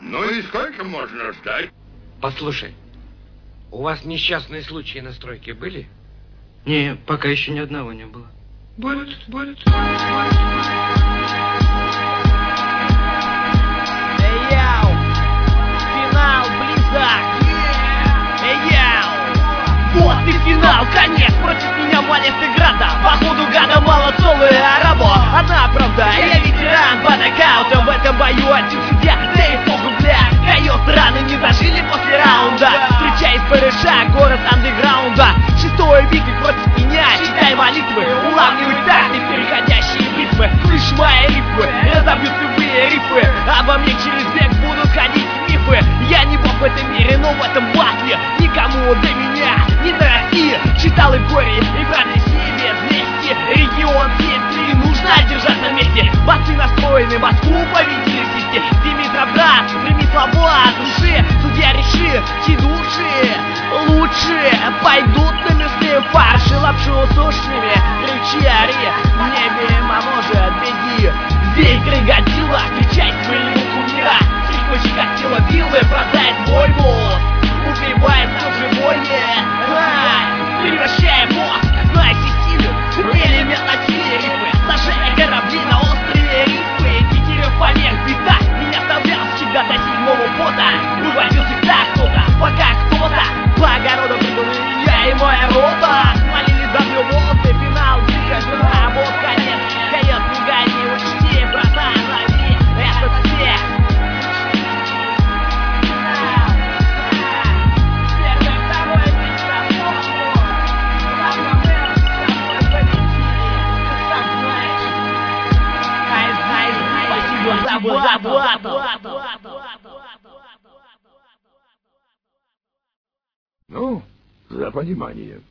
Ну и сколько можно ждать? Послушай, у вас несчастные случаи на стройке были? Не, пока еще ни одного не было. Будет. Эй, яу! Финал близок! Эй, яу! Вот и финал, конец! Против меня валит игра-то. Походу гада мало целая арабо. Одна правда, я ветеран по нокаутам. В этом бою один судья, да и похуй, бля. Койот, раны не зажили после раунда. Встречаясь БРШ, город андеграунда. Шестой битвы против меня, читай молитвы. Улавливай такты, переходящие битвы. Слышь мои рифмы, разобьют любые рифы. Обо мне через век будут ходить мифы. Я не бог в этом мире, но в этом батле никому до меня не до России. Читал и горе, и брали себе вместе. Регион 7-3, нужно держать на месте. Басы настроены, Москву победили в сети. Димитровград, прими слова от души. Судья реши, чьи души лучше пойдут на мясные фарши. Лапшу с ушными, кричи, ори. В небе может, беги. Здесь Годзилла, кричать своему кумира. Стрекочи коктейла виллы, продает мой мост. Убивает в же войне. Превращая мозг, знай силу. Элемент на силе рифы. Сажая корабли на острые рифы. Тетерев помех беда. Меня оставлял всегда до седьмого пота. Выводил всегда кто-то, пока кто-то по огороду прыгал я и моя рота. Смолили до волосы, финал двигатель. А вот конец, койот, не гони, учти, братан, лови. Это все. Ну, за понимание.